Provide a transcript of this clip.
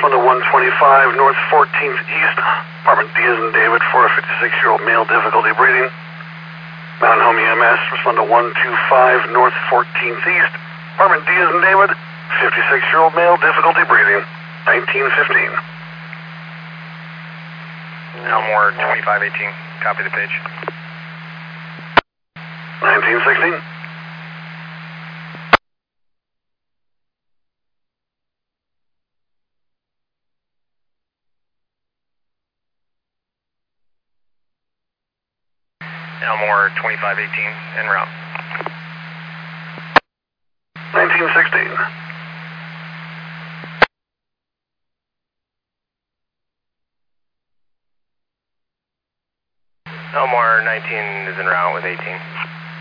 respond to 125 North 14th East, apartment Diaz and David for a 56-year-old male, difficulty breathing. Mountain Home EMS, respond to 125 North 14th East, apartment Diaz and David, 56-year-old male, difficulty breathing, 1915. Elmore 2518, copy the page. 1916. Elmore 2518, en route. 1916. Elmore 19 is en route with 18.